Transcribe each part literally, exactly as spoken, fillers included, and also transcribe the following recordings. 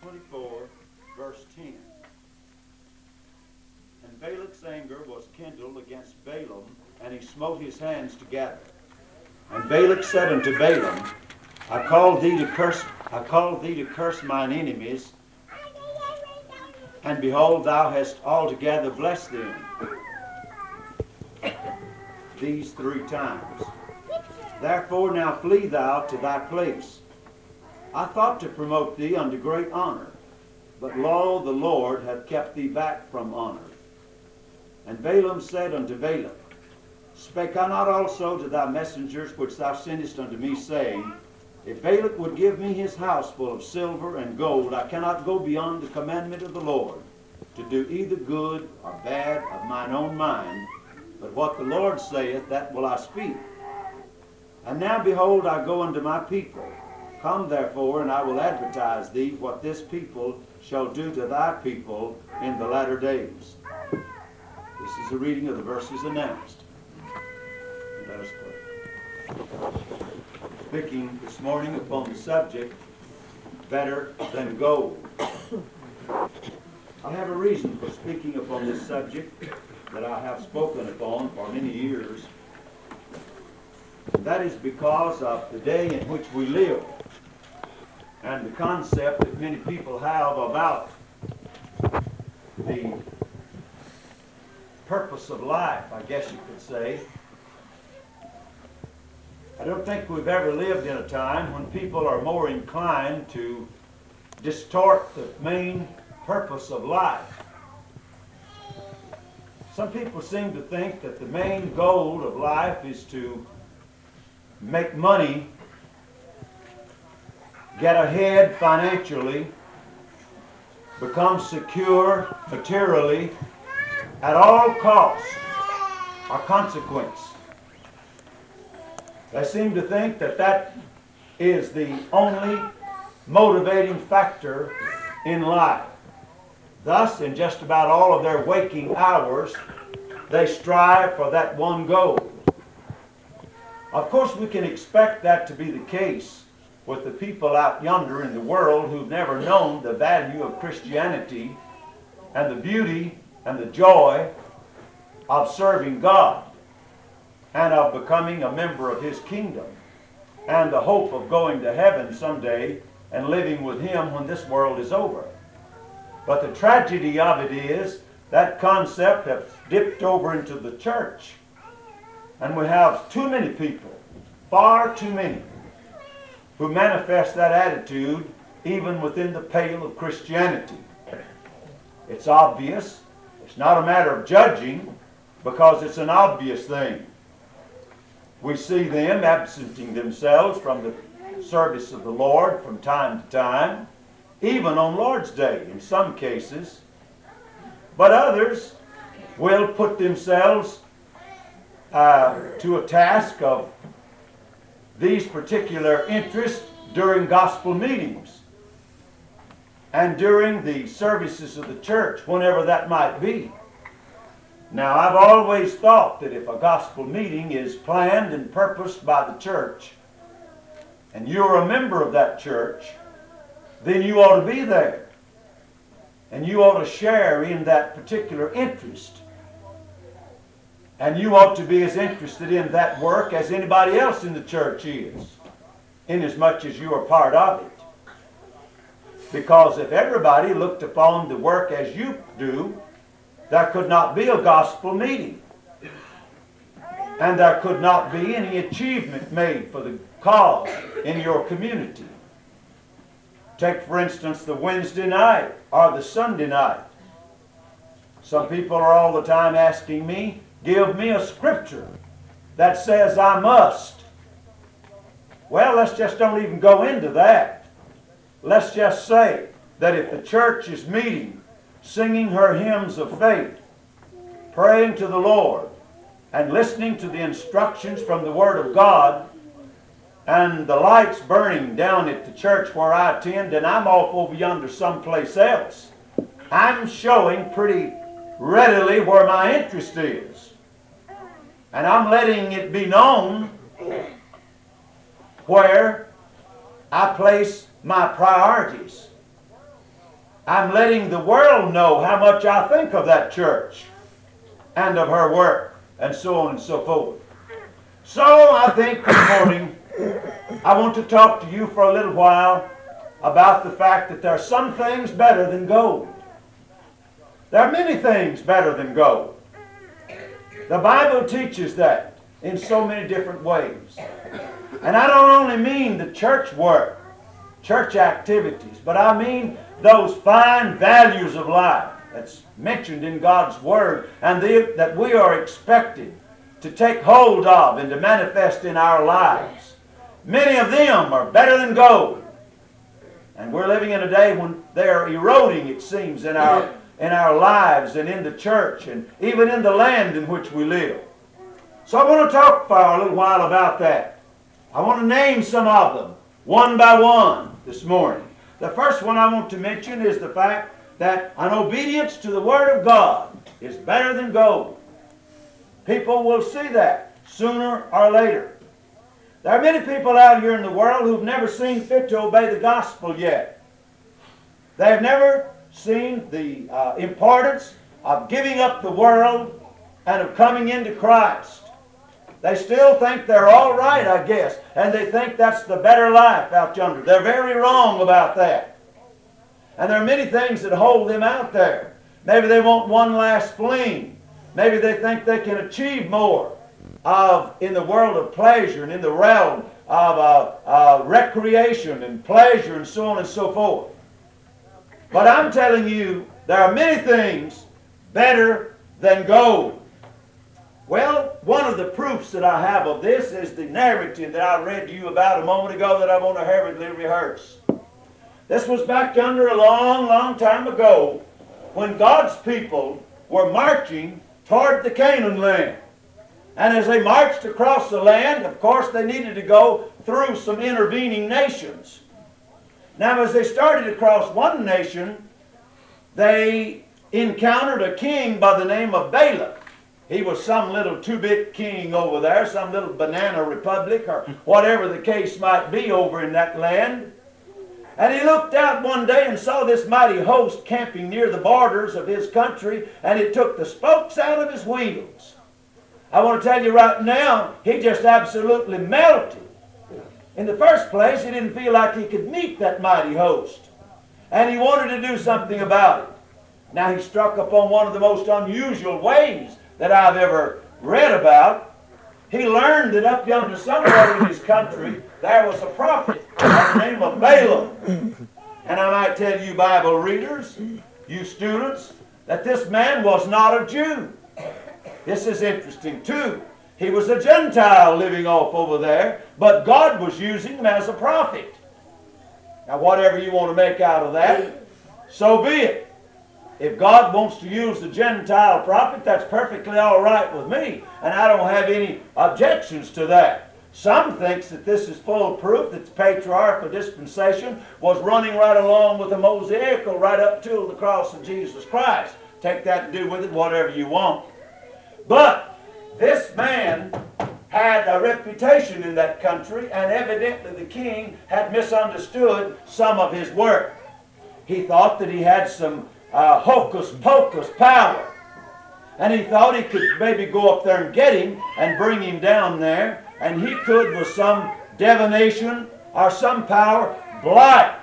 twenty-four, verse ten. And Balak's anger was kindled against Balaam, and he smote his hands together. And Balak said unto Balaam, I called thee to curse, I called thee to curse mine enemies, and behold, thou hast altogether blessed them. These three times. Therefore now flee thou to thy place. I thought to promote thee unto great honor, but lo, the Lord hath kept thee back from honor. And Balaam said unto Balak, Spake I not also to thy messengers which thou sendest unto me, saying, If Balak would give me his house full of silver and gold, I cannot go beyond the commandment of the Lord, to do either good or bad of mine own mind, but what the Lord saith, that will I speak. And now behold, I go unto my people. Come therefore, and I will advertise thee what this people shall do to thy people in the latter days. This is a reading of the verses announced. Let us pray. Speaking this morning upon the subject, better than gold. I have a reason for speaking upon this subject that I have spoken upon for many years. That is because of the day in which we live and the concept that many people have about the purpose of life, I guess you could say. I don't think we've ever lived in a time when people are more inclined to distort the main purpose of life. Some people seem to think that the main goal of life is to make money, get ahead financially, become secure materially at all costs or consequence. They seem to think that that is the only motivating factor in life. Thus, in just about all of their waking hours, they strive for that one goal. Of course, we can expect that to be the case with the people out yonder in the world who've never known the value of Christianity and the beauty and the joy of serving God and of becoming a member of His kingdom and the hope of going to heaven someday and living with Him when this world is over. But the tragedy of it is that concept has dipped over into the church. And we have too many people, far too many, who manifest that attitude even within the pale of Christianity. It's obvious. It's not a matter of judging because it's an obvious thing. We see them absenting themselves from the service of the Lord from time to time, even on Lord's Day in some cases. But others will put themselves uh, to a task of these particular interests during gospel meetings and during the services of the church, whenever that might be. Now, I've always thought that if a gospel meeting is planned and purposed by the church, and you're a member of that church, then you ought to be there. And you ought to share in that particular interest. And you ought to be as interested in that work as anybody else in the church is, inasmuch as you are part of it. Because if everybody looked upon the work as you do, there could not be a gospel meeting. And there could not be any achievement made for the cause in your community. Take, for instance, the Wednesday night or the Sunday night. Some people are all the time asking me, give me a scripture that says I must. Well, let's just don't even go into that. Let's just say that if the church is meeting, singing her hymns of faith, praying to the Lord, and listening to the instructions from the Word of God, and the lights burning down at the church where I attend, and I'm off over yonder someplace else, I'm showing pretty readily where my interest is. And I'm letting it be known where I place my priorities. I'm letting the world know how much I think of that church and of her work, and so on and so forth. So I think this morning I want to talk to you for a little while about the fact that there are some things better than gold. There are many things better than gold. The Bible teaches that in so many different ways. And I don't only mean the church work, church activities, but I mean those fine values of life that's mentioned in God's Word and the, that we are expected to take hold of and to manifest in our lives. Many of them are better than gold. And we're living in a day when they are eroding, it seems, in our, in our lives and in the church and even in the land in which we live. So I want to talk for a little while about that. I want to name some of them, one by one, this morning. The first one I want to mention is the fact that an obedience to the Word of God is better than gold. People will see that sooner or later. There are many people out here in the world who've never seen fit to obey the gospel yet. They've never seen the uh, importance of giving up the world and of coming into Christ. They still think they're all right, I guess, and they think that's the better life out yonder. They're very wrong about that. And there are many things that hold them out there. Maybe they want one last fling. Maybe they think they can achieve more of in the world of pleasure and in the realm of uh, uh, recreation and pleasure and so on and so forth. But I'm telling you, there are many things better than gold. Well, one of the proofs that I have of this is the narrative that I read to you about a moment ago that I want to hurriedly rehearse. This was back yonder a long, long time ago when God's people were marching toward the Canaan land. And as they marched across the land, of course, they needed to go through some intervening nations. Now, as they started across one nation, they encountered a king by the name of Balak. He was some little two-bit king over there, some little banana republic, or whatever the case might be over in that land. And he looked out one day and saw this mighty host camping near the borders of his country, and it took the spokes out of his wheels. I want to tell you right now, he just absolutely melted. In the first place, he didn't feel like he could meet that mighty host. And he wanted to do something about it. Now he struck upon one of the most unusual ways that I've ever read about. He learned that up yonder somewhere in his country, there was a prophet by the name of Balaam. And I might tell you Bible readers, you students, that this man was not a Jew. This is interesting too. He was a Gentile living off over there, but God was using him as a prophet. Now whatever you want to make out of that, so be it. If God wants to use the Gentile prophet, that's perfectly all right with me, and I don't have any objections to that. Some thinks that this is full proof that the patriarchal dispensation was running right along with the Mosaical right up to the cross of Jesus Christ. Take that and do with it whatever you want. But this man had a reputation in that country, and evidently the king had misunderstood some of his work. He thought that he had some uh, hocus pocus power, and he thought he could maybe go up there and get him and bring him down there, and he could, with some divination or some power, blight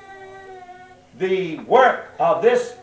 the work of this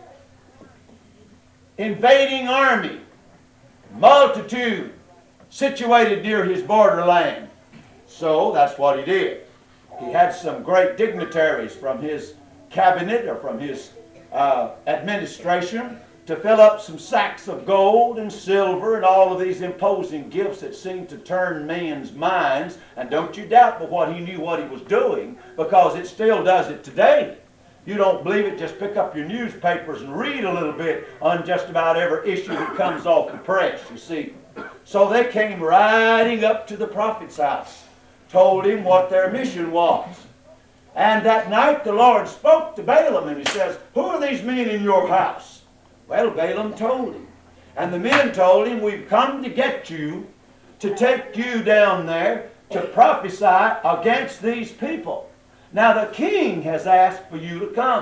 invading army, multitude situated near his borderland. So that's what he did. He had some great dignitaries from his cabinet or from his uh, administration to fill up some sacks of gold and silver and all of these imposing gifts that seemed to turn men's minds. And don't you doubt but what he knew what he was doing, because it still does it today. You don't believe it, just pick up your newspapers and read a little bit on just about every issue that comes off the press, you see. So they came riding up to the prophet's house, told him what their mission was. And that night the Lord spoke to Balaam, and he says, "Who are these men in your house?" Well, Balaam told him. And the men told him, "We've come to get you, to take you down there to prophesy against these people. Now the king has asked for you to come."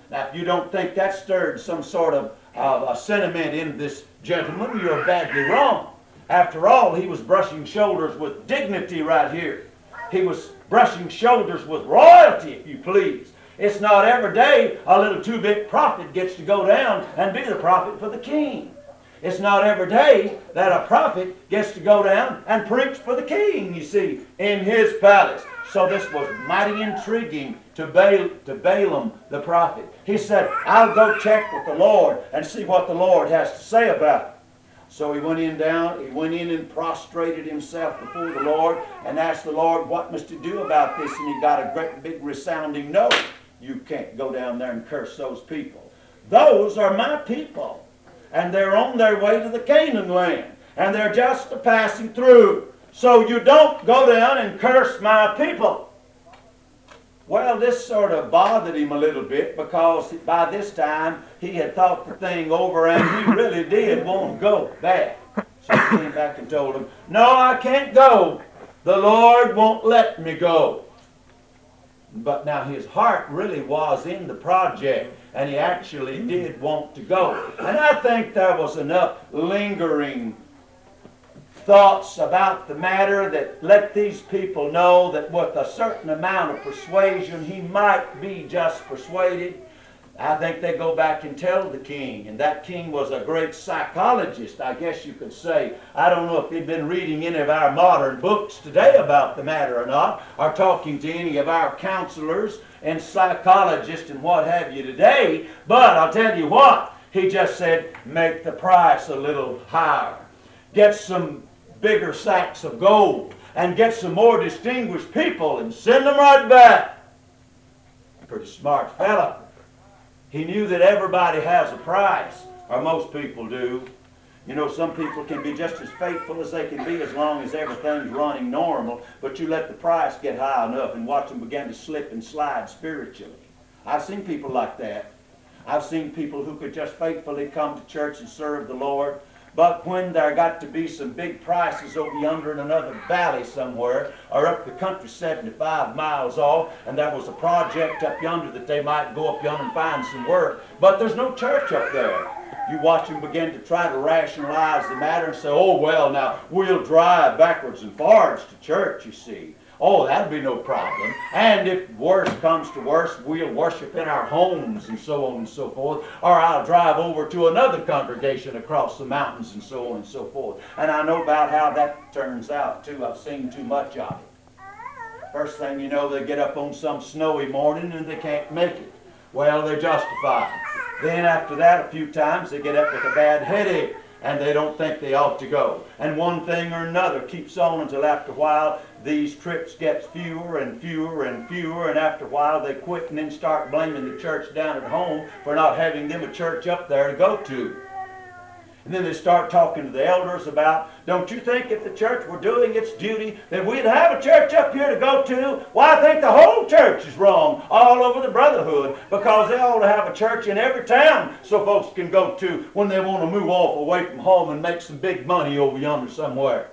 Now, if you don't think that stirred some sort of uh, a sentiment in this gentleman, you're badly wrong. After all, he was brushing shoulders with dignity right here. He was brushing shoulders with royalty, if you please. It's not every day a little two-bit prophet gets to go down and be the prophet for the king. It's not every day that a prophet gets to go down and preach for the king, you see, in his palace. So this was mighty intriguing to, Bal to Balaam the prophet. He said, I'll go check with the Lord and see what the Lord has to say about it. So he went in down, he went in and prostrated himself before the Lord and asked the Lord what must he do about this, and he got a great big resounding no. You can't go down there and curse those people. Those are my people, and they're on their way to the Canaan land, and they're just passing through. So you don't go down and curse my people. Well, this sort of bothered him a little bit, because by this time he had thought the thing over and he really did want to go back. So he came back and told him, no, I can't go. The Lord won't let me go. But now his heart really was in the project, and he actually did want to go. And I think there was enough lingering thoughts about the matter that let these people know that with a certain amount of persuasion he might be just persuaded. I think they go back and tell the king, and that king was a great psychologist, I guess you could say. I don't know if he'd been reading any of our modern books today about the matter or not, or talking to any of our counselors and psychologists and what have you today, but I'll tell you what, he just said, make the price a little higher. Get some bigger sacks of gold, and get some more distinguished people and send them right back. Pretty smart fella. He knew that everybody has a price, or most people do. You know, some people can be just as faithful as they can be as long as everything's running normal, but you let the price get high enough and watch them begin to slip and slide spiritually. I've seen people like that. I've seen people who could just faithfully come to church and serve the Lord, but when there got to be some big prices over yonder in another valley somewhere, or up the country seventy-five miles off, and there was a project up yonder that they might go up yonder and find some work, but there's no church up there. You watch them begin to try to rationalize the matter and say, oh, well, now, we'll drive backwards and forwards to church, you see. Oh, that'd be no problem. And if worse comes to worse, we'll worship in our homes and so on and so forth. Or I'll drive over to another congregation across the mountains and so on and so forth. And I know about how that turns out, too. I've seen too much of it. First thing you know, they get up on some snowy morning and they can't make it. Well, they're justified. Then after that, a few times, they get up with a bad headache, and they don't think they ought to go. And one thing or another keeps on until after a while these trips get fewer and fewer and fewer, and after a while they quit and then start blaming the church down at home for not having them a church up there to go to. And then they start talking to the elders about, don't you think if the church were doing its duty that we'd have a church up here to go to? Well, I think the whole church is wrong all over the brotherhood, because they ought to have a church in every town so folks can go to when they want to move off away from home and make some big money over yonder somewhere.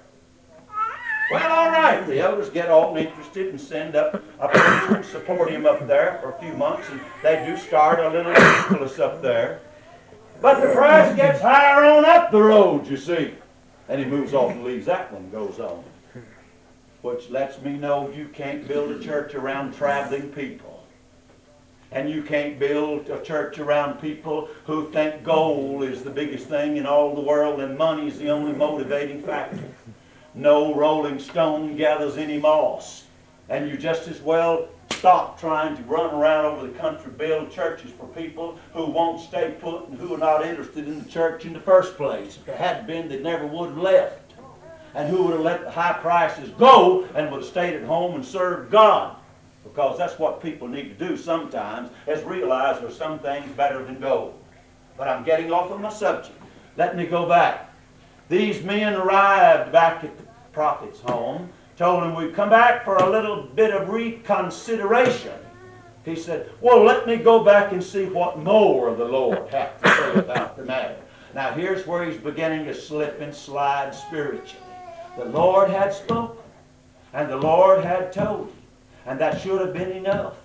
Well, all right, the elders get all interested and send up a preacher and support him up there for a few months, and they do start a little Nicholas up there. But the price gets higher on up the road, you see. And he moves off and leaves that one, goes on. Which lets me know you can't build a church around traveling people. And you can't build a church around people who think gold is the biggest thing in all the world and money is the only motivating factor. No rolling stone gathers any moss. And you just as well stop trying to run around over the country, build churches for people who won't stay put and who are not interested in the church in the first place. If there had been, they never would have left. And who would have let the high prices go and would have stayed at home and served God. Because that's what people need to do sometimes, is realize there's some things better than gold. But I'm getting off of my subject. Let me go back. These men arrived back at the prophet's home, told him we'd come back for a little bit of reconsideration. He said, well, let me go back and see what more the Lord hath to say about the matter. Now here's where he's beginning to slip and slide spiritually. The Lord had spoken, and the Lord had told him, and that should have been enough.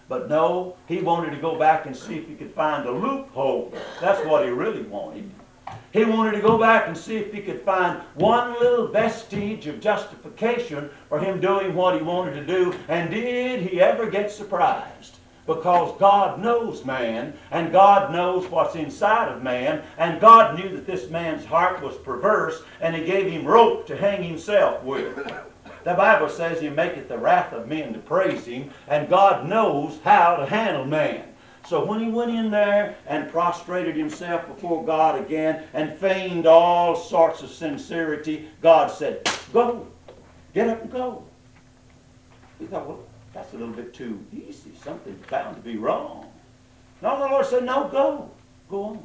But no, he wanted to go back and see if he could find a loophole. That's what he really wanted. He wanted to go back and see if he could find one little vestige of justification for him doing what he wanted to do. And did he ever get surprised? Because God knows man, and God knows what's inside of man, and God knew that this man's heart was perverse, and he gave him rope to hang himself with. The Bible says he maketh the wrath of men to praise him, and God knows how to handle man. So when he went in there and prostrated himself before God again and feigned all sorts of sincerity, God said, go, get up and go. He thought, well, that's a little bit too easy. Something's bound to be wrong. No, the Lord said, no, go. Go on.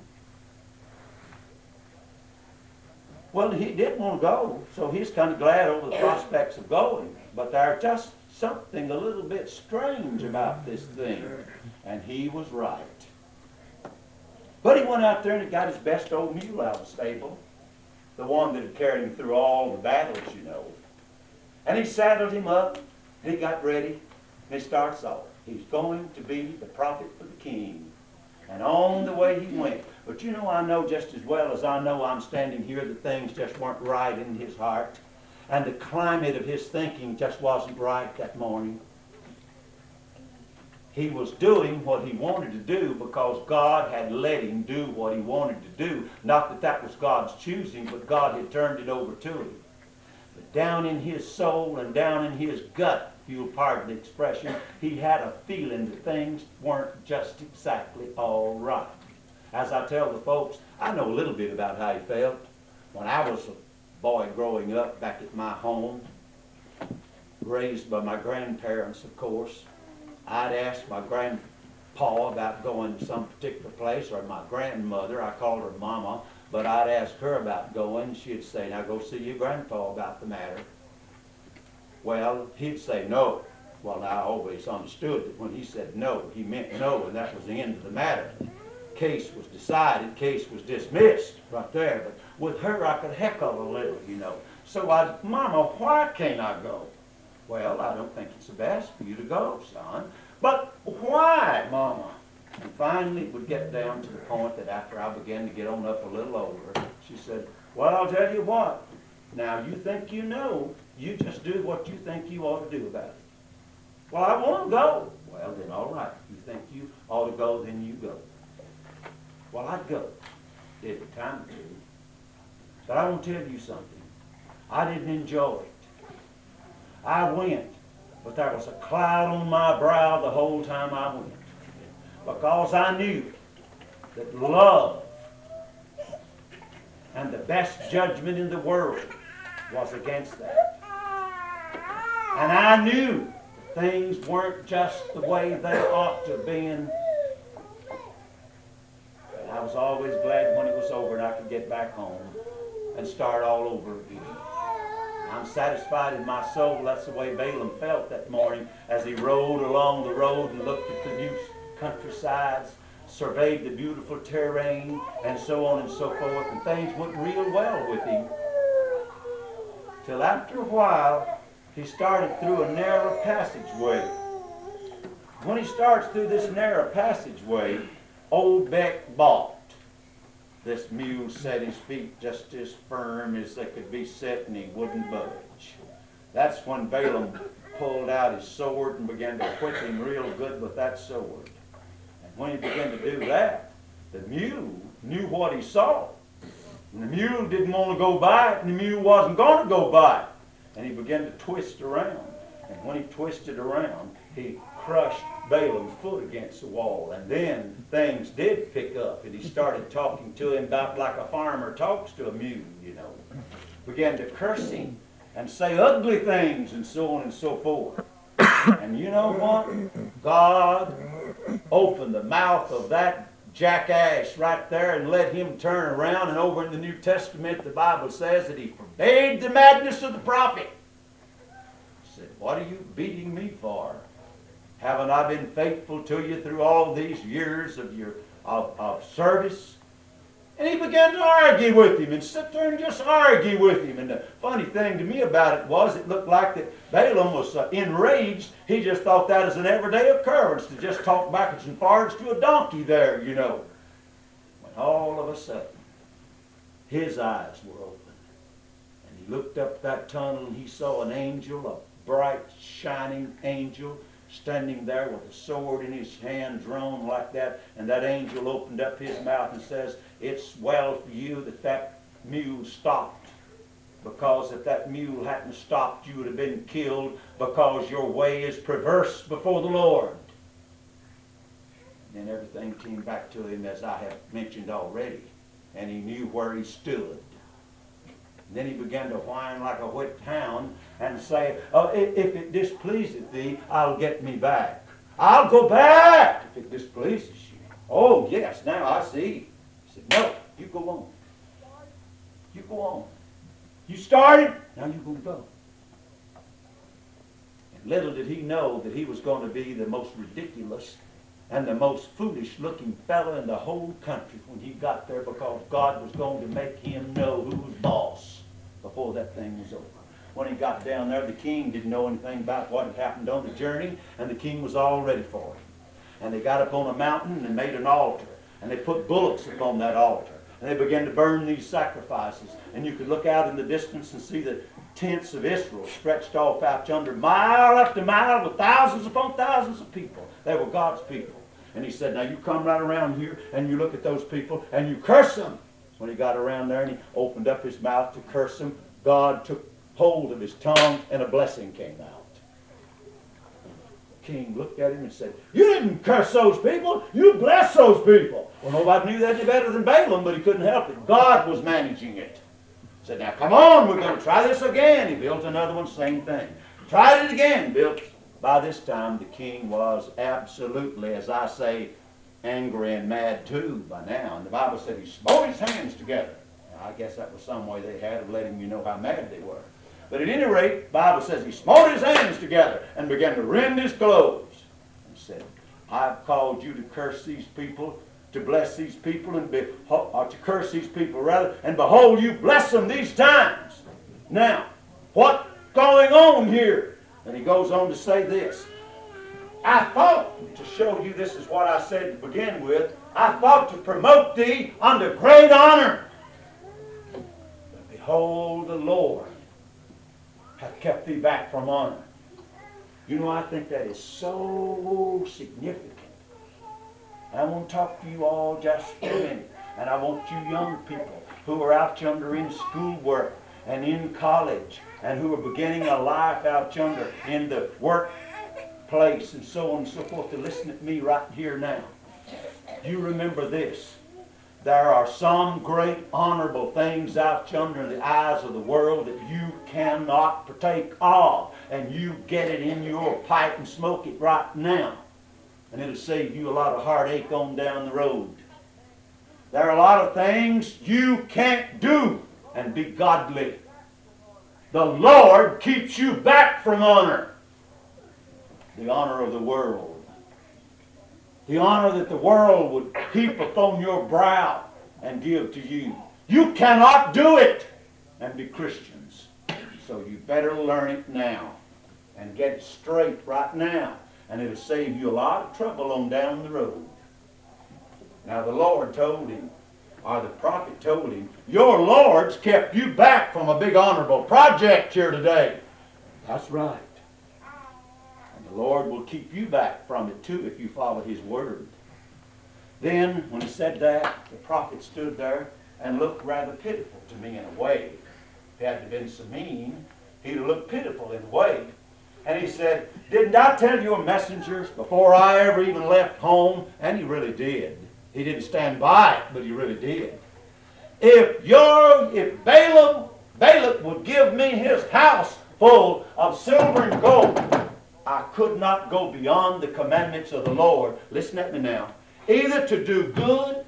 Well, he did want to go, so he's kind of glad over the prospects of going. But there's just something a little bit strange about this thing. And he was right. But he went out there and he got his best old mule out of the stable. The one that had carried him through all the battles, you know. And he saddled him up. He got ready. And he starts off. He's going to be the prophet for the king. And on the way he went. But you know, I know just as well as I know I'm standing here that things just weren't right in his heart. And the climate of his thinking just wasn't right that morning. He was doing what he wanted to do because God had let him do what he wanted to do. Not that that was God's choosing, but God had turned it over to him. But down in his soul and down in his gut, if you'll pardon the expression, he had a feeling that things weren't just exactly all right. As I tell the folks, I know a little bit about how he felt. When I was a boy growing up back at my home, raised by my grandparents, of course, I'd ask my grandpa about going to some particular place, or my grandmother, I called her Mama, but I'd ask her about going. She'd say, now go see your grandpa about the matter. Well, he'd say no. Well, I always understood that when he said no, he meant no, and that was the end of the matter. Case was decided, case was dismissed right there. But with her, I could heckle a little, you know. So I, Mama, why can't I go? Well, I don't think it's the best for you to go, son. But why, Mama? And finally, it would get down to the point that after I began to get on up a little older, she said, well, I'll tell you what. Now, you think you know, you just do what you think you ought to do about it. Well, I want to go. Well, then, all right. You think you ought to go, then you go. Well, I'd go. Did it time or two. But I want to tell you something. I didn't enjoy it. I went, but there was a cloud on my brow the whole time I went. Because I knew that love and the best judgment in the world was against that. And I knew things weren't just the way they ought to have been. And I was always glad when it was over and I could get back home and start all over again. I'm satisfied in my soul. That's the way Balaam felt that morning as he rode along the road and looked at the new countrysides, surveyed the beautiful terrain, and so on and so forth. And things went real well with him. Till after a while, he started through a narrow passageway. When he starts through this narrow passageway, old Beck balked. This mule set his feet just as firm as they could be set, and he wouldn't budge. That's when Balaam pulled out his sword and began to whip him real good with that sword. And when he began to do that, the mule knew what he saw. And the mule didn't want to go by it, and the mule wasn't going to go by it. And he began to twist around. And when he twisted around, he crushed Balaam's foot against the wall. And then things did pick up, and he started talking to him about like a farmer talks to a mule, you know. Began to curse him and say ugly things and so on and so forth. And you know what? God opened the mouth of that jackass right there and let him turn around. And over in the New Testament, the Bible says that he forbade the madness of the prophet. He said, what are you beating me for? Haven't I been faithful to you through all these years of your of, of service? And he began to argue with him and sit there and just argue with him. And the funny thing to me about it was it looked like that Balaam was uh, enraged. He just thought that as an everyday occurrence to just talk backwards and forwards to a donkey there, you know. When all of a sudden, his eyes were open. And he looked up that tunnel and he saw an angel, a bright, shining angel, standing there with a sword in his hand, drawn like that. And that angel opened up his mouth and says, "It's well for you that that mule stopped. Because if that mule hadn't stopped, you would have been killed, because your way is perverse before the Lord." And then everything came back to him as I have mentioned already. And he knew where he stood. And then he began to whine like a whipped hound and say, "Oh, if it displeaseth thee, I'll get me back. I'll go back if it displeases you." "Oh, yes, now I see." He said, "No, you go on. You go on. You started, now you're going to go." And little did he know that he was going to be the most ridiculous and the most foolish-looking fellow in the whole country when he got there, because God was going to make him know who was boss before that thing was over. When he got down there, the king didn't know anything about what had happened on the journey, and the king was all ready for him. And they got up on a mountain and made an altar, and they put bullocks upon that altar, and they began to burn these sacrifices. And you could look out in the distance and see the tents of Israel stretched off out yonder, mile after mile, with thousands upon thousands of people. They were God's people. And he said, "Now you come right around here and you look at those people and you curse them." When he got around there and he opened up his mouth to curse them, God took hold of his tongue and a blessing came out. The king looked at him and said, "You didn't curse those people, you blessed those people." Well, nobody knew that any better than Balaam, but he couldn't help it. God was managing it. He said, "Now come on, we're going to try this again." He built another one, same thing. Tried it again, built. By this time, the king was absolutely, as I say, angry and mad too by now. And the Bible said he smote his hands together. Now, I guess that was some way they had of letting you know how mad they were. But at any rate, the Bible says he smote his hands together and began to rend his clothes. And said, "I've called you to curse these people, to bless these people, and be, or to curse these people rather, and behold, you bless them these times. Now, what's going on here?" And he goes on to say this. "I thought," to show you this is what I said to begin with, "I thought to promote thee unto great honor. But behold, the Lord hath kept thee back from honor." You know, I think that is so significant. And I want to talk to you all just for a minute. And I want you young people who are out yonder in schoolwork and in college, and who are beginning a life out yonder in the workplace and so on and so forth, to listen to me right here now. You remember this. There are some great honorable things out yonder in the eyes of the world that you cannot partake of. And you get it in your pipe and smoke it right now. And it'll save you a lot of heartache on down the road. There are a lot of things you can't do and be godly. The Lord keeps you back from honor. The honor of the world. The honor that the world would heap upon your brow and give to you. You cannot do it and be Christians. So you better learn it now and get it straight right now. And it'll save you a lot of trouble on down the road. Now the Lord told him, or the prophet told him, "Your Lord's kept you back from a big honorable project here today." That's right. And the Lord will keep you back from it too if you follow His word. Then, when he said that, the prophet stood there and looked rather pitiful to me in a way. If he hadn't been so mean, he'd have looked pitiful in a way. And he said, "Didn't I tell your messengers before I ever even left home?" And he really did. He didn't stand by it, but he really did. If your, if Balaam, Balak would give me his house full of silver and gold, I could not go beyond the commandments of the Lord. Listen at me now. Either to do good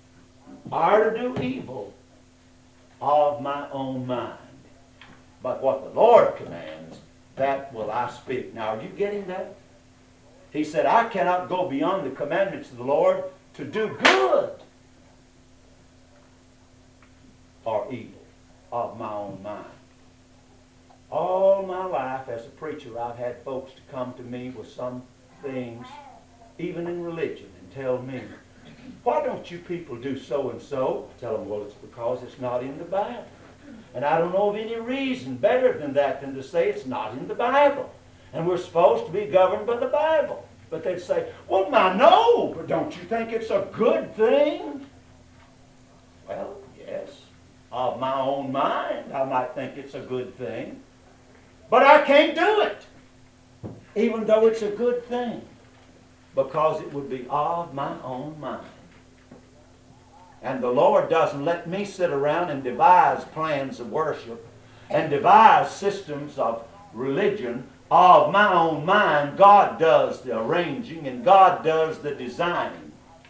or to do evil of my own mind. But what the Lord commands, that will I speak. Now, are you getting that? He said, I cannot go beyond the commandments of the Lord to do good. or evil of my own mind. All my life as a preacher, I've had folks to come to me with some things, even in religion, and tell me, why don't you people do so and so? I tell them, well, it's because it's not in the Bible. And I don't know of any reason better than that than to say it's not in the Bible. And we're supposed to be governed by the Bible. But they'd say, well, my no, but don't you think it's a good thing? Well, yes. Of my own mind, I might think it's a good thing. But I can't do it, even though it's a good thing, because it would be of my own mind. And the Lord doesn't let me sit around and devise plans of worship and devise systems of religion of my own mind. God does the arranging and God does the designing.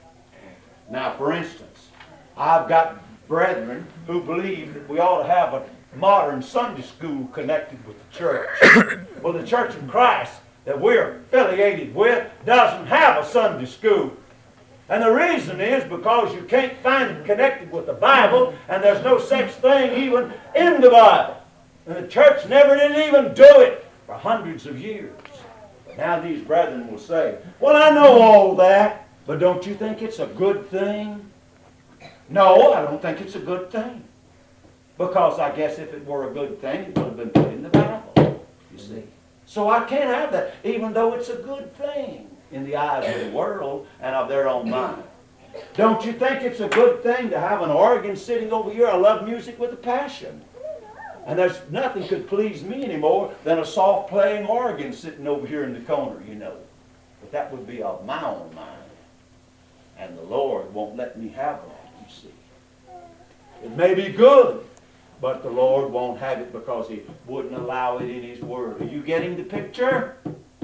Now, for instance, I've got brethren who believe that we ought to have a modern Sunday school connected with the church. Well, the Church of Christ that we're affiliated with doesn't have a Sunday school. And the reason is because you can't find it connected with the Bible, and there's no such thing even in the Bible. And the church never did even do it for hundreds of years. But now these brethren will say, well, I know all that, but don't you think it's a good thing? No, I don't think it's a good thing. Because I guess if it were a good thing, it would have been put in the Bible, you see. So I can't have that, even though it's a good thing in the eyes of the world and of their own mind. Don't you think it's a good thing to have an organ sitting over here? I love music with a passion. And there's nothing could please me anymore than a soft playing organ sitting over here in the corner, you know. But that would be of my own mind. And the Lord won't let me have that, you see. It may be good, but the Lord won't have it because He wouldn't allow it in His Word. Are you getting the picture?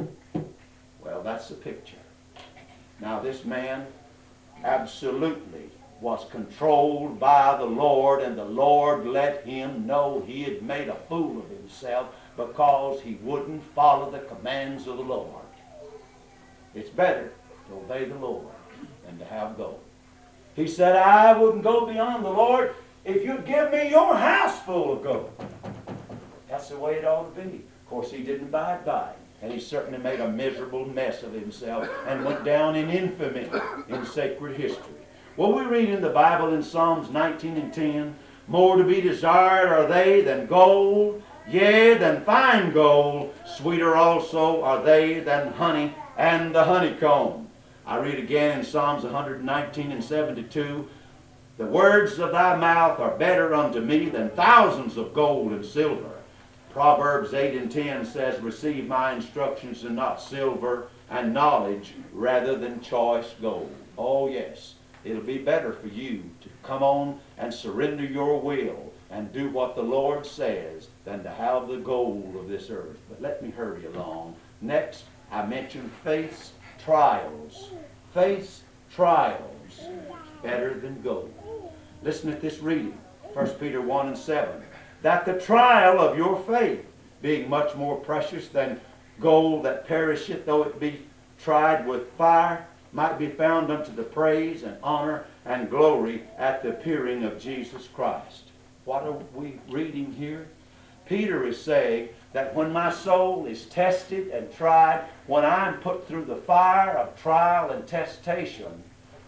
Well, that's the picture. Now, this man absolutely was controlled by the Lord, and the Lord let him know he had made a fool of himself because he wouldn't follow the commands of the Lord. It's better to obey the Lord than to have gold. He said, I wouldn't go beyond the Lord if you'd give me your house full of gold. That's the way it ought to be. Of course, he didn't abide by it. And he certainly made a miserable mess of himself and went down in infamy in sacred history. Well, we read in the Bible in Psalms nineteen and ten, more to be desired are they than gold, yea, than fine gold. Sweeter also are they than honey and the honeycomb. I read again in Psalms one nineteen and seventy-two, the words of thy mouth are better unto me than thousands of gold and silver. Proverbs eight and ten says, receive my instructions and not silver, and knowledge rather than choice gold. Oh yes, it'll be better for you to come on and surrender your will and do what the Lord says than to have the gold of this earth. But let me hurry along. Next, I mentioned faith's trials. Faith's trials better than gold. Listen at this reading, First Peter one and seven. That the trial of your faith, being much more precious than gold that perisheth, though it be tried with fire, might be found unto the praise and honor and glory at the appearing of Jesus Christ. What are we reading here? Peter is saying that when my soul is tested and tried, when I'm put through the fire of trial and testation,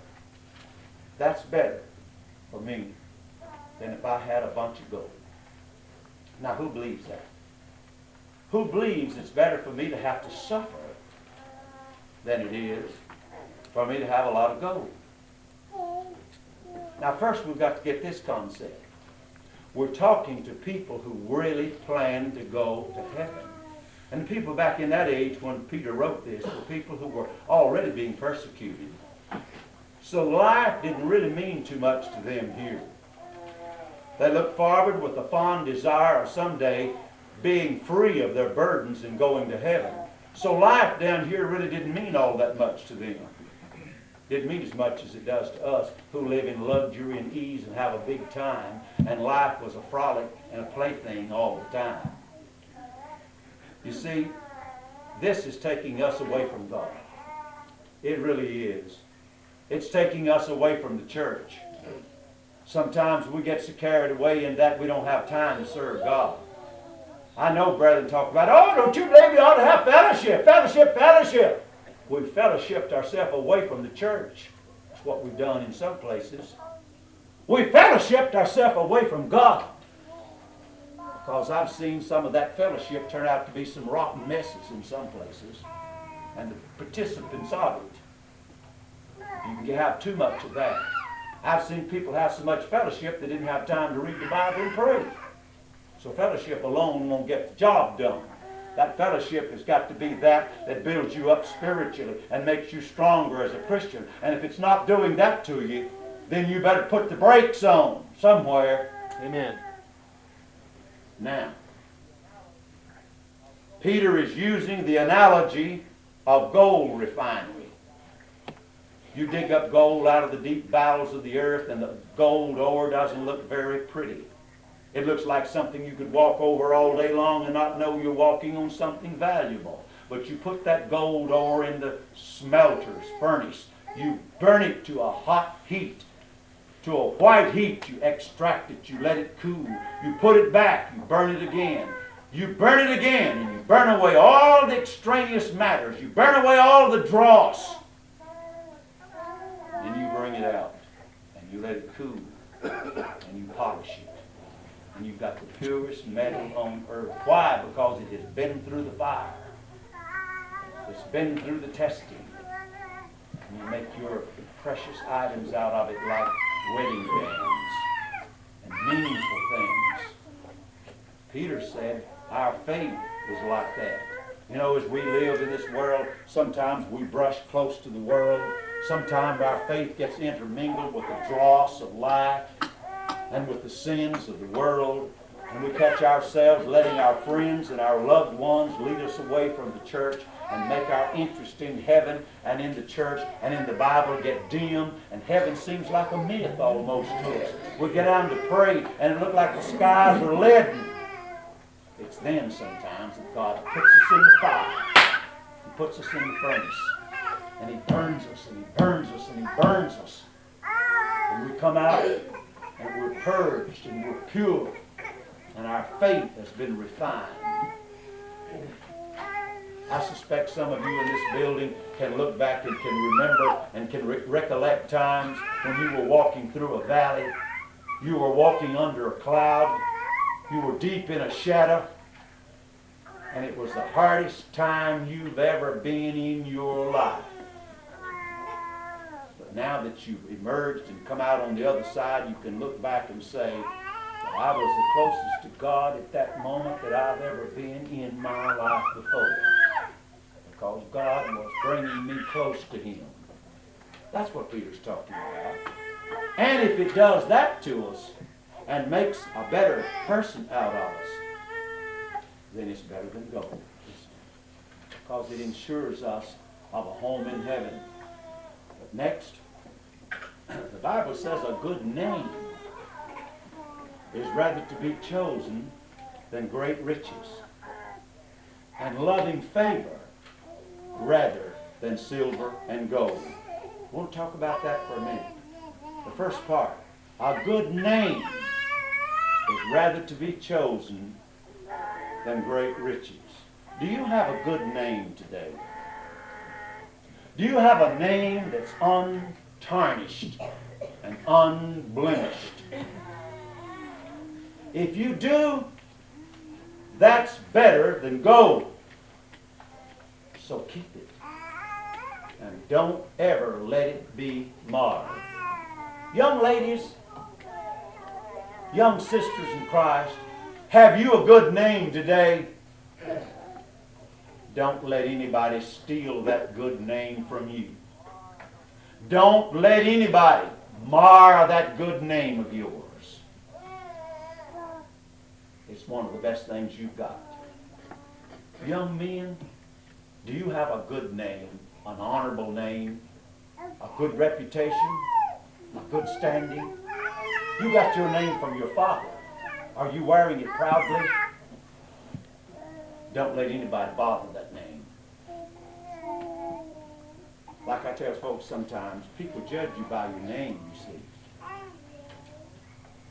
that's better for me than if I had a bunch of gold. Now, who believes that? Who believes it's better for me to have to suffer than it is for me to have a lot of gold? Now, first we've got to get this concept. We're talking to people who really plan to go to heaven. And the people back in that age when Peter wrote this were people who were already being persecuted. So life didn't really mean too much to them here. They looked forward with a fond desire of someday being free of their burdens and going to heaven. So life down here really didn't mean all that much to them. Didn't mean as much as it does to us who live in luxury and ease and have a big time, and life was a frolic and a plaything all the time. You see, this is taking us away from God. It really is. It's taking us away from the church. Sometimes we get so carried away in that we don't have time to serve God. I know brethren talk about, oh, don't you believe you ought to have fellowship, fellowship, fellowship. We've fellowshipped ourselves away from the church. That's what we've done in some places. We've fellowshipped ourselves away from God. Because I've seen some of that fellowship turn out to be some rotten messes in some places. And the participants of it. You can have too much of that. I've seen people have so much fellowship they didn't have time to read the Bible and pray. So fellowship alone won't get the job done. That fellowship has got to be that that builds you up spiritually and makes you stronger as a Christian. And if it's not doing that to you, then you better put the brakes on somewhere. Amen. Now, Peter is using the analogy of gold refinery. You dig up gold out of the deep bowels of the earth, and the gold ore doesn't look very pretty. It looks like something you could walk over all day long and not know you're walking on something valuable. But you put that gold ore in the smelter's furnace. You burn it to a hot heat. To a white heat, you extract it, you let it cool. You put it back, you burn it again. You burn it again, and you burn away all the extraneous matters. You burn away all the dross. Then you bring it out, and you let it cool, and you polish it. And you've got the purest metal on earth. Why? Because it has been through the fire. It's been through the testing. And you make your precious items out of it like wedding bands and meaningful things. Peter said our faith is like that. You know, as we live in this world, sometimes we brush close to the world. Sometimes our faith gets intermingled with the dross of life and with the sins of the world. And we catch ourselves letting our friends and our loved ones lead us away from the church and make our interest in heaven and in the church and in the Bible get dim, and heaven seems like a myth almost to us. We get down to pray and it looks like the skies are leaden. It's then sometimes that God puts us in the fire. He puts us in the furnace. And He burns us, and He burns us, and He burns us. And we come out, and we're purged, and we're pure. And our faith has been refined. I suspect some of you in this building can look back and can remember and can re- recollect times when you were walking through a valley. You were walking under a cloud. You were deep in a shadow. And it was the hardest time you've ever been in your life. But now that you've emerged and come out on the other side, you can look back and say, I was the closest to God at that moment that I've ever been in my life before. Because God was bringing me close to Him. That's what Peter's talking about. And if it does that to us and makes a better person out of us, then it's better than gold. Because it ensures us of a home in heaven. But next, the Bible says a good name is rather to be chosen than great riches, and loving favor rather than silver and gold. We'll talk about that for a minute. The first part, a good name is rather to be chosen than great riches. Do you have a good name today? Do you have a name that's untarnished and unblemished? If you do, that's better than gold. So keep it. And don't ever let it be marred. Young ladies, young sisters in Christ, have you a good name today? Don't let anybody steal that good name from you. Don't let anybody mar that good name of yours. It's one of the best things you've got. Young men, do you have a good name, an honorable name, a good reputation, a good standing? You got your name from your father. Are you wearing it proudly? Don't let anybody bother that name. Like I tell folks sometimes, people judge you by your name, you see.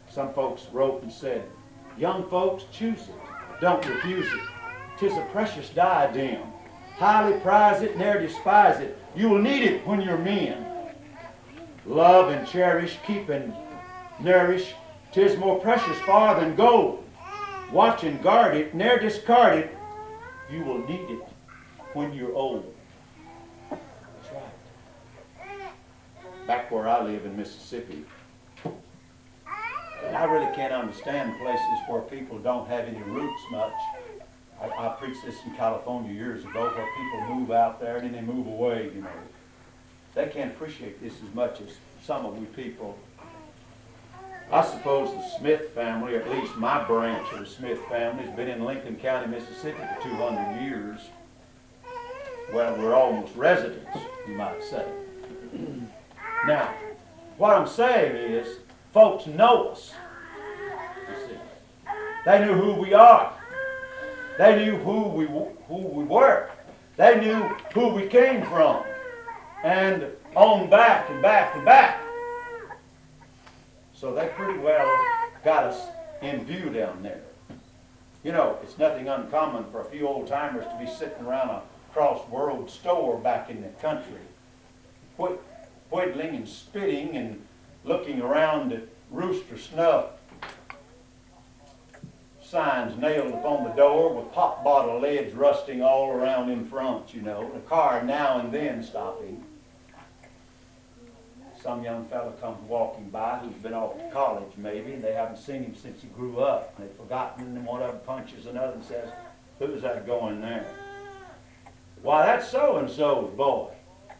Some folks wrote and said, young folks, choose it, don't refuse it. 'Tis a precious diadem. Highly prize it, ne'er despise it. You will need it when you're men. Love and cherish, keep and nourish. 'Tis more precious far than gold. Watch and guard it, ne'er discard it. You will need it when you're old. That's right. Back where I live in Mississippi, and I really can't understand places where people don't have any roots much. I, I preached this in California years ago, where people move out there and then they move away, you know. They can't appreciate this as much as some of we people. I suppose the Smith family, or at least my branch of the Smith family, has been in Lincoln County, Mississippi for two hundred years. Well, we're almost residents, you might say. Now, what I'm saying is, folks know us. You see. They knew who we are. They knew who we, who we were. They knew who we came from. And on back and back and back. So they pretty well got us in view down there. You know, it's nothing uncommon for a few old-timers to be sitting around a cross-world store back in the country, whit whittling and spitting and looking around at Rooster Snuff signs nailed upon the door with pop bottle lids rusting all around in front, you know, the car now and then stopping. Some young fellow comes walking by who's been off to college maybe, and they haven't seen him since he grew up. And they've forgotten him, and one of them punches another and says, who's that going there? Why, that's so-and-so's boy.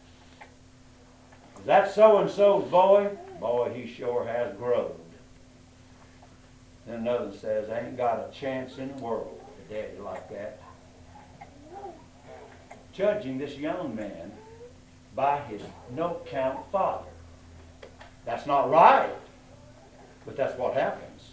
Is that so-and-so's boy? Boy, he sure has growed. Then another says, I ain't got a chance in the world with a daddy like that. Judging this young man by his no-count father. That's not right, but that's what happens.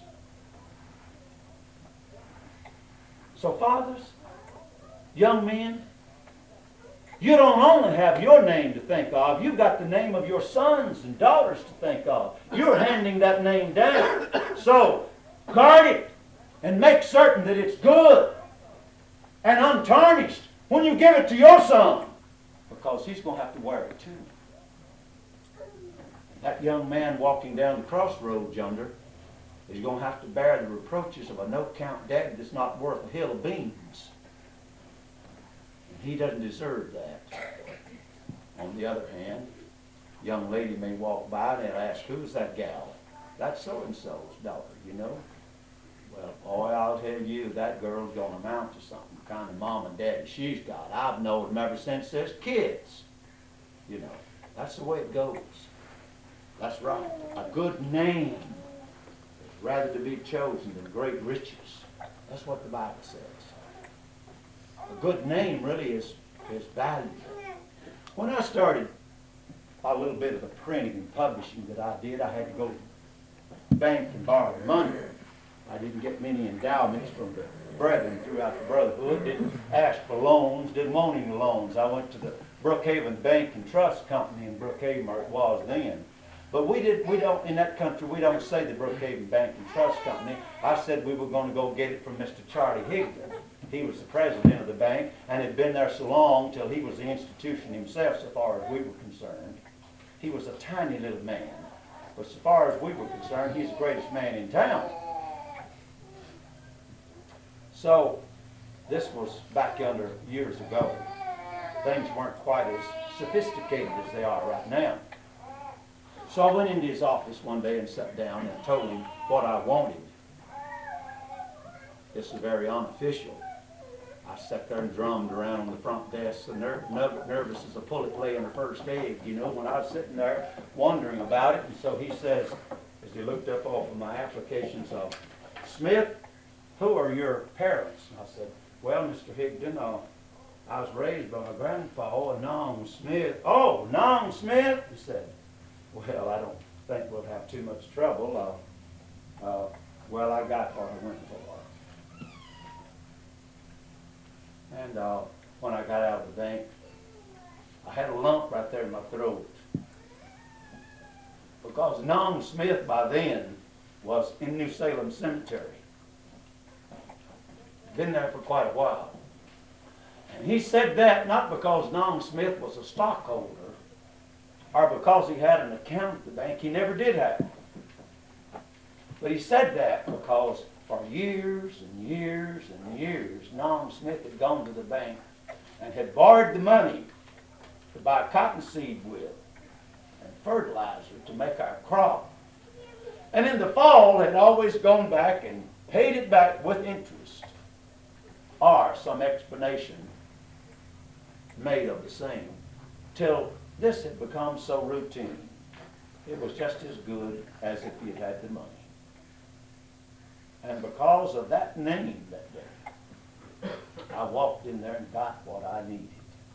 So fathers, young men, you don't only have your name to think of, you've got the name of your sons and daughters to think of. You're handing that name down. So, guard it and make certain that it's good and untarnished when you give it to your son, because he's going to have to wear it too. That young man walking down the crossroads yonder is going to have to bear the reproaches of a no-count daddy that's not worth a hill of beans. He doesn't deserve that. On the other hand, a young lady may walk by and they'll ask, who's that gal? That's so-and-so's daughter, you know. Well, boy, I'll tell you, that girl's going to amount to something, the kind of mom and daddy she's got. I've known them ever since there's kids. You know, that's the way it goes. That's right. A good name is rather to be chosen than great riches. That's what the Bible says. A good name really is, is valuable. When I started a little bit of the printing and publishing that I did, I had to go to the bank and borrow money. I didn't get many endowments from the brethren throughout the brotherhood. Didn't ask for loans, didn't want any loans. I went to the Brookhaven Bank and Trust Company in Brookhaven, where it was then. But we did. We don't in that country. We don't say the Brookhaven Bank and Trust Company. I said we were going to go get it from Mister Charlie Higdon. He was the president of the bank and had been there so long till he was the institution himself, so far as we were concerned. He was a tiny little man, but so far as we were concerned, he's the greatest man in town. So this was back yonder years ago. Things weren't quite as sophisticated as they are right now. So I went into his office one day and sat down and told him what I wanted. This is very unofficial. I sat there and drummed around on the front desk, so ner ner nervous as a pullet laying her first egg, you know, when I was sitting there wondering about it. And so he says, as he looked up off of my applications of, Smith, who are your parents? And I said, well, Mister Higdon, uh, I was raised by my grandpa, Nong Smith. Oh, Nong Smith? He said, well, I don't think we'll have too much trouble. Uh, uh, well, I got what I went for. And uh, when I got out of the bank, I had a lump right there in my throat. Because Nong Smith by then was in New Salem Cemetery. Been there for quite a while. And he said that not because Nong Smith was a stockholder or because he had an account at the bank. He never did have. But he said that because for years and years and years, Nong Smith had gone to the bank and had borrowed the money to buy cottonseed with and fertilizer to make our crop. And in the fall had always gone back and paid it back with interest or some explanation made of the same, till this had become so routine. It was just as good as if he had had the money. And because of that name that day, I walked in there and got what I needed.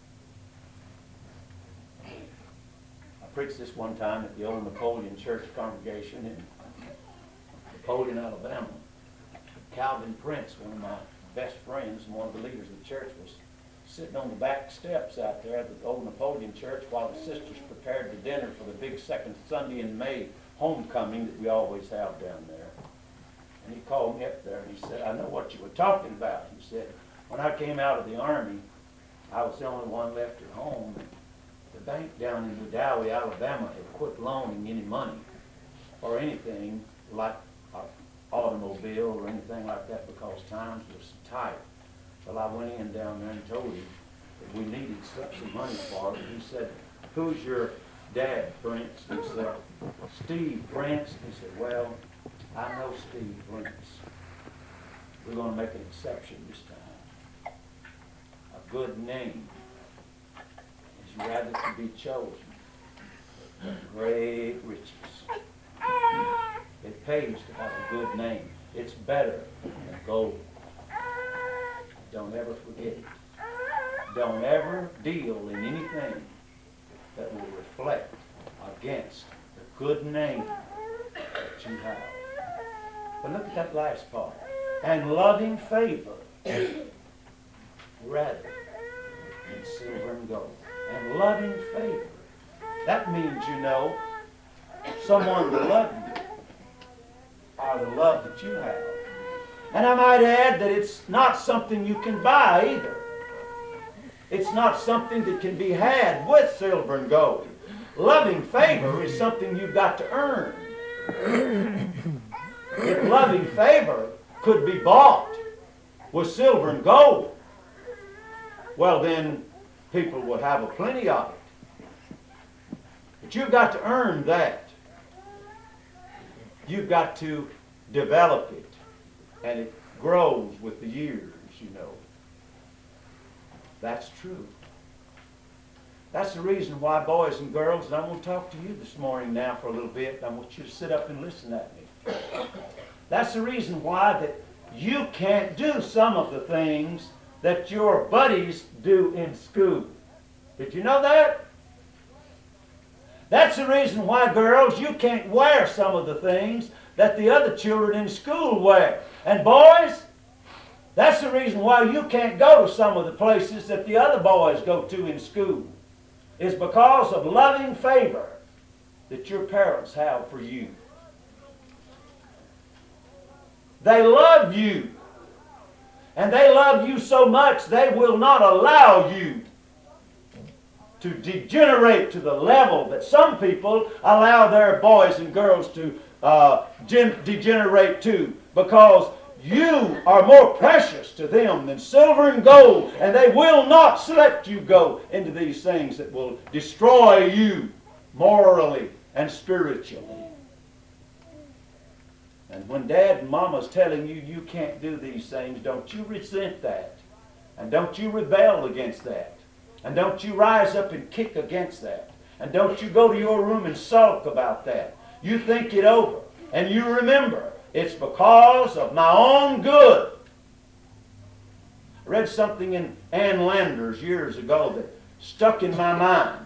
I preached this one time at the old Napoleon Church congregation in Napoleon, Alabama. Calvin Prince, one of my best friends and one of the leaders of the church, was sitting on the back steps out there at the old Napoleon Church while the sisters prepared the dinner for the big second Sunday in May homecoming that we always have down there. And he called me up there and he said, I know what you were talking about. He said, when I came out of the Army, I was the only one left at home. The bank down in Wedowee, Alabama had quit loaning any money or anything like an automobile or anything like that because times were so tight. Well, I went in down there and told him that we needed some money for it. He said, who's your dad, Prince? He said, Steve Prince. He said, well, I know Steve Prince. We're going to make an exception this time. A good name is rather to be chosen than great riches. It pays to have a good name. It's better than gold. Don't ever forget it. Don't ever deal in anything that will reflect against the good name that you have. But look at that last part. And loving favor rather than silver and gold. And loving favor. That means, you know, someone to love you or the love that you have. And I might add that it's not something you can buy either. It's not something that can be had with silver and gold. Loving favor is something you've got to earn. If loving favor could be bought with silver and gold, well then people would have a plenty of it. But you've got to earn that. You've got to develop it. And it grows with the years, you know. That's true. That's the reason why, boys and girls, and I'm going to talk to you this morning now for a little bit. I want you to sit up and listen at me. That's the reason why that you can't do some of the things that your buddies do in school. Did you know that? That's the reason why, girls, you can't wear some of the things that the other children in school wear. And boys, that's the reason why you can't go to some of the places that the other boys go to in school. It's because of loving favor that your parents have for you. They love you. And they love you so much they will not allow you to degenerate to the level that some people allow their boys and girls to uh, gen- degenerate to, because you are more precious to them than silver and gold, and they will not let you go into these things that will destroy you morally and spiritually. And when Dad and Mama's telling you you can't do these things, don't you resent that. And don't you rebel against that. And don't you rise up and kick against that. And don't you go to your room and sulk about that. You think it over. And you remember, it's because of my own good. I read something in Ann Landers years ago that stuck in my mind.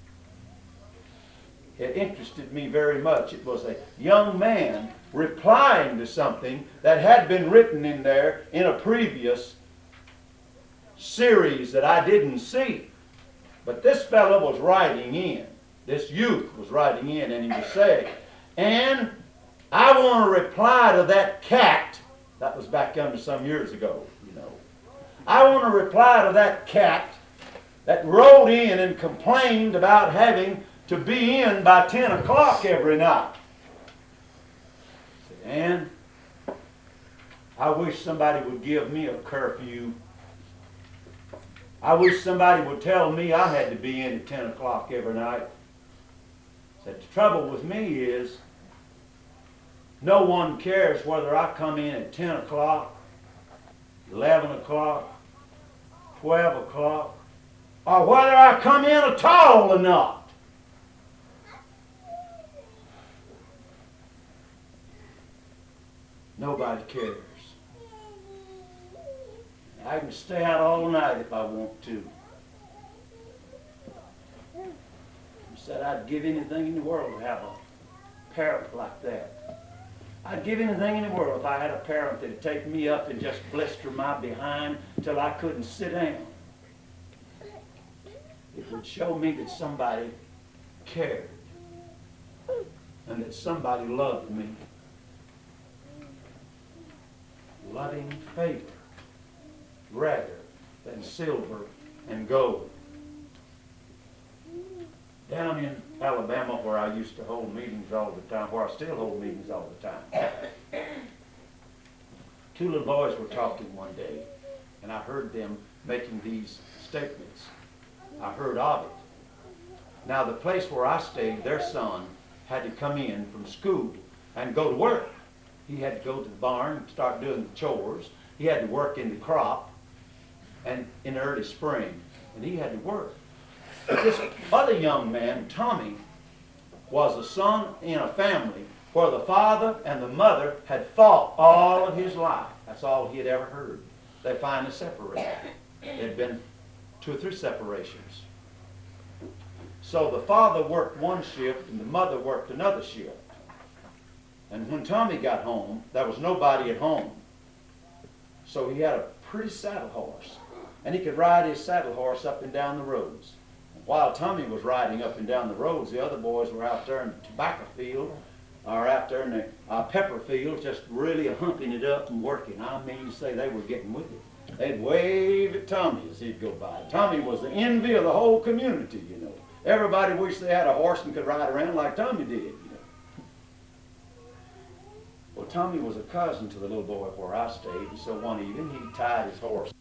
It interested me very much. It was a young man replying to something that had been written in there in a previous series that I didn't see. But this fellow was writing in. This youth was writing in, and he was saying, and I want to reply to that cat. That was back under some years ago, you know. I want to reply to that cat that wrote in and complained about having to be in by ten o'clock every night. And I wish somebody would give me a curfew. I wish somebody would tell me I had to be in at ten o'clock every night. Said the trouble with me is no one cares whether I come in at ten o'clock, eleven o'clock, twelve o'clock, or whether I come in at all or not. Nobody cares. I can stay out all night if I want to. He said I'd give anything in the world to have a parent like that. I'd give anything in the world if I had a parent that'd take me up and just blister my behind till I couldn't sit down. It would show me that somebody cared and that somebody loved me. Loving favor rather than silver and gold. Down in Alabama, where I used to hold meetings all the time, where I still hold meetings all the time, two little boys were talking one day, and I heard them making these statements. I heard of it. Now, the place where I stayed, their son had to come in from school and go to work. He had to go to the barn and start doing the chores. He had to work in the crop and in the early spring, and he had to work. But this other young man, Tommy, was a son in a family where the father and the mother had fought all of his life. That's all he had ever heard. They finally separated. There had been two or three separations. So the father worked one shift and the mother worked another shift. And when Tommy got home, there was nobody at home. So he had a pretty saddle horse. And he could ride his saddle horse up and down the roads. While Tommy was riding up and down the roads, the other boys were out there in the tobacco field or out there in the uh, pepper field just really humping it up and working. I mean to say they were getting with it. They'd wave at Tommy as he'd go by. Tommy was the envy of the whole community, you know. Everybody wished they had a horse and could ride around like Tommy did, you know. Well, Tommy was a cousin to the little boy where I stayed, and so one evening he tied his horse